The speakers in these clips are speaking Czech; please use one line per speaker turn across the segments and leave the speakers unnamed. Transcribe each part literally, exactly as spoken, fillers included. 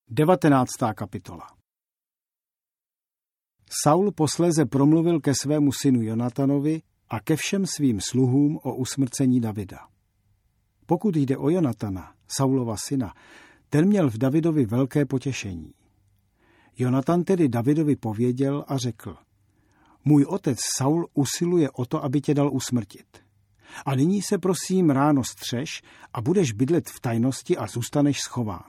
Devatenáctá kapitola. Saul posléze promluvil ke svému synu Jonatanovi a ke všem svým sluhům o usmrcení Davida. Pokud jde o Jonatana, Saulova syna, ten měl v Davidovi velké potěšení. Jonatan tedy Davidovi pověděl a řekl: Můj otec Saul usiluje o to, aby tě dal usmrtit. A nyní se prosím ráno střeš a budeš bydlet v tajnosti a zůstaneš schován.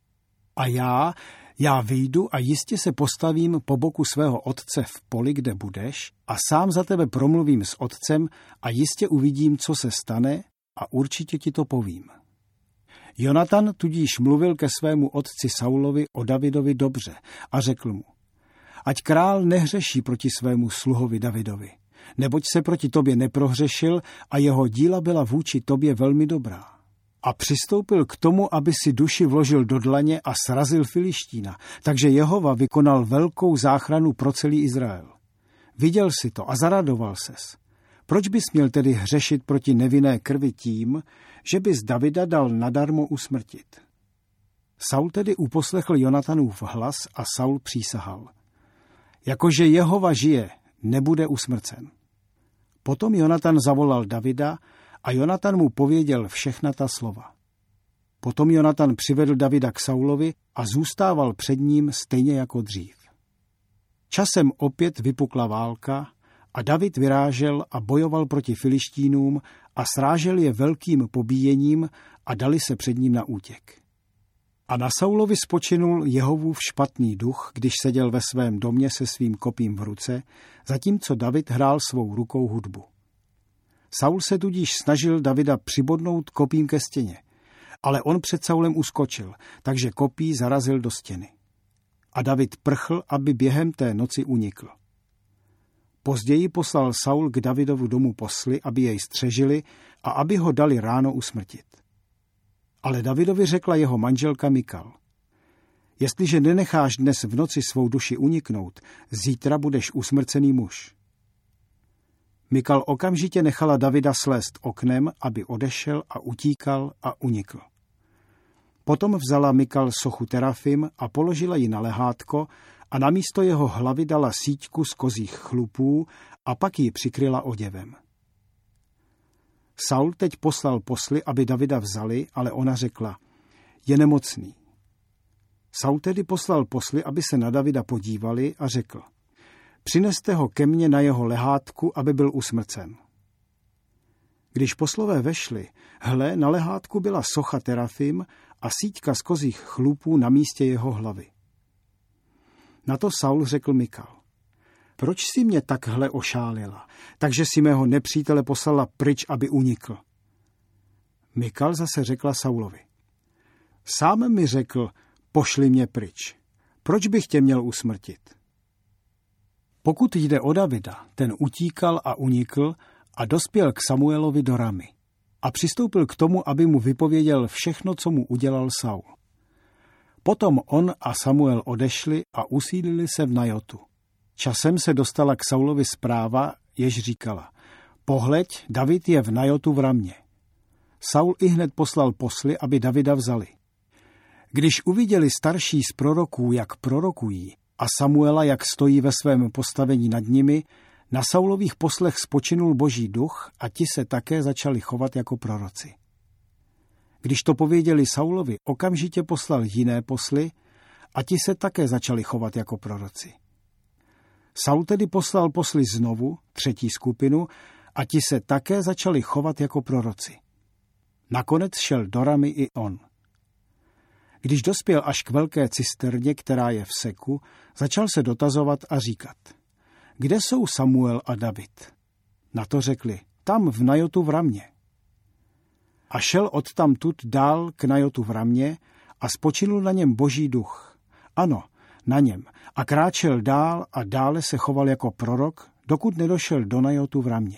A já, já vyjdu a jistě se postavím po boku svého otce v poli, kde budeš, a sám za tebe promluvím s otcem a jistě uvidím, co se stane, a určitě ti to povím. Jonatan tudíž mluvil ke svému otci Saulovi o Davidovi dobře a řekl mu: Ať král nehřeší proti svému sluhovi Davidovi, neboť se proti tobě neprohřešil a jeho díla byla vůči tobě velmi dobrá. A přistoupil k tomu, aby si duši vložil do dlaně a srazil Filištína, takže Jehova vykonal velkou záchranu pro celý Izrael. Viděl si to a zaradoval ses. Proč bys měl tedy hřešit proti nevinné krvi tím, že bys Davida dal nadarmo usmrtit? Saul tedy uposlechl Jonatanův hlas a Saul přísahal: Jakože Jehova žije, nebude usmrcen. Potom Jonatan zavolal Davida a Jonatan mu pověděl všechna ta slova. Potom Jonatan přivedl Davida k Saulovi a zůstával před ním stejně jako dřív. Časem opět vypukla válka a David vyrážel a bojoval proti Filištínům a srážel je velkým pobíjením a dali se před ním na útěk. A na Saulovi spočinul Jehovův špatný duch, když seděl ve svém domě se svým kopím v ruce, zatímco David hrál svou rukou hudbu. Saul se tudíž snažil Davida přibodnout kopím ke stěně, ale on před Saulem uskočil, takže kopí zarazil do stěny. A David prchl, aby během té noci unikl. Později poslal Saul k Davidovu domu posly, aby jej střežili a aby ho dali ráno usmrtit. Ale Davidovi řekla jeho manželka Mikal: Jestliže nenecháš dnes v noci svou duši uniknout, zítra budeš usmrcený muž. Mikal okamžitě nechala Davida slézt oknem, aby odešel a utíkal a unikl. Potom vzala Mikal sochu terafim a položila ji na lehátko a namísto jeho hlavy dala síťku z kozích chlupů a pak ji přikryla oděvem. Saul teď poslal posly, aby Davida vzali, ale ona řekla: Je nemocný. Saul tedy poslal posly, aby se na Davida podívali, a řekl: Přineste ho ke mně na jeho lehátku, aby byl usmrcen. Když poslové vešli, hle, na lehátku byla socha terafim a síťka z kozích chlupů na místě jeho hlavy. Na to Saul řekl Mikal: Proč jsi mě takhle ošálila, takže si mého nepřítele poslala pryč, aby unikl? Mikal zase řekla Saulovi: Sám mi řekl, pošli mě pryč. Proč bych tě měl usmrtit? Pokud jde o Davida, ten utíkal a unikl a dospěl k Samuelovi do Ramy a přistoupil k tomu, aby mu vypověděl všechno, co mu udělal Saul. Potom on a Samuel odešli a usídlili se v Najotu. Časem se dostala k Saulovi zpráva, jež říkala: Pohleď, David je v Najotu v Ramě. Saul ihned poslal posly, aby Davida vzali. Když uviděli starší z proroků, jak prorokují, a Samuela, jak stojí ve svém postavení nad nimi, na Saulových poslech spočinul boží duch a ti se také začali chovat jako proroci. Když to pověděli Saulovi, okamžitě poslal jiné posly a ti se také začali chovat jako proroci. Saul tedy poslal posly znovu, třetí skupinu, a ti se také začali chovat jako proroci. Nakonec šel do Ramy i on. Když dospěl až k velké cisterně, která je v Seku, začal se dotazovat a říkat: Kde jsou Samuel a David? Na to řekli: Tam v Najotu v Ramě. A šel odtamtud dál k Najotu v Ramě a spočinul na něm boží duch. Ano, na něm. A kráčel dál a dále se choval jako prorok, dokud nedošel do Najotu v Ramě.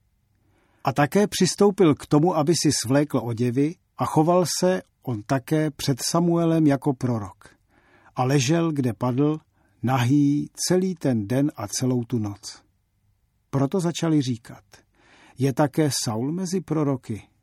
A také přistoupil k tomu, aby si svlékl oděvy, a choval se on také před Samuelem jako prorok. A ležel, kde padl, nahý celý ten den a celou tu noc. Proto začali říkat: Je také Saul mezi proroky?